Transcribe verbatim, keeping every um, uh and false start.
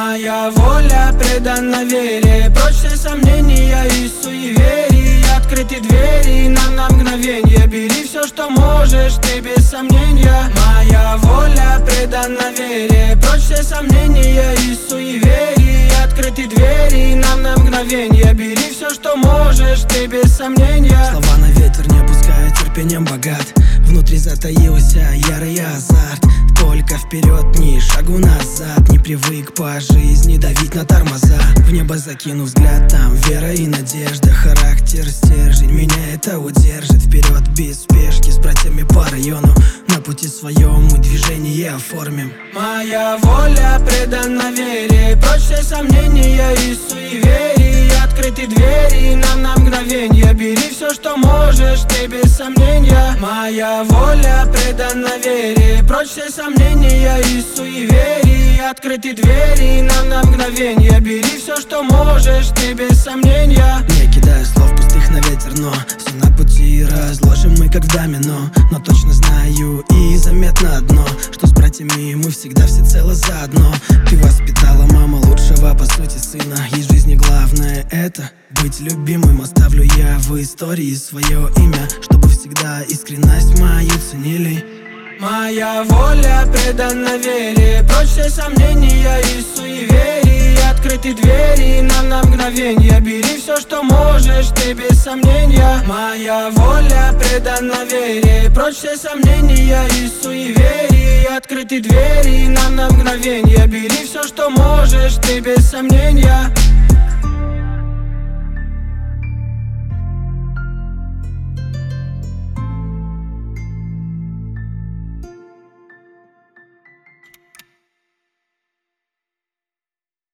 Моя воля предана вере, прочь все сомнения и суеверий. Открыты двери нам на мгновенье, бери все, что можешь, ты без сомнения. Моя воля предана вере, прочь все сомнения и суеверий. Открыты двери нам на мгновенье, бери все, что можешь, ты без сомнения. Слова на ветер не опускаю, терпением богат. Внутри затаился ярый азарт. Только вперед, ни шагу назад. Не привык по жизни давить на тормоза. В небо закину взгляд, там вера и надежда. Характер, стержень, меня это удержит. Вперед без спешки, с братьями по району. На пути своем мы движение оформим. Моя воля предана вере, прочь все сомнения и суеверий. Открыты двери нам на мгновенье, бери все, что можешь, ты без сомнения. Моя воля предана вере, прочь все сомнения и суеверий. Открыты двери нам на мгновенье, бери все, что можешь, ты без сомнения. Не кидаю слов пустых на ветер, но все на пути разложим мы как в домино. Но точно знаю и заметно одно, что с братьями мы всегда всецело заодно. Ты воспитала, мама, лучшего по сути сына. И в жизни главное это быть любимым. Оставлю я в истории свое имя, чтобы всегда искренность мою ценили. Моя воля предана вере, прочь все сомнения и суеверий. Открыты двери нам на мгновенье, бери все, что можешь, ты без сомнения. Моя воля предана вере, прочь все сомнения и суеверий. Открыты двери нам на мгновенье, бери все, что можешь, ты без сомнения.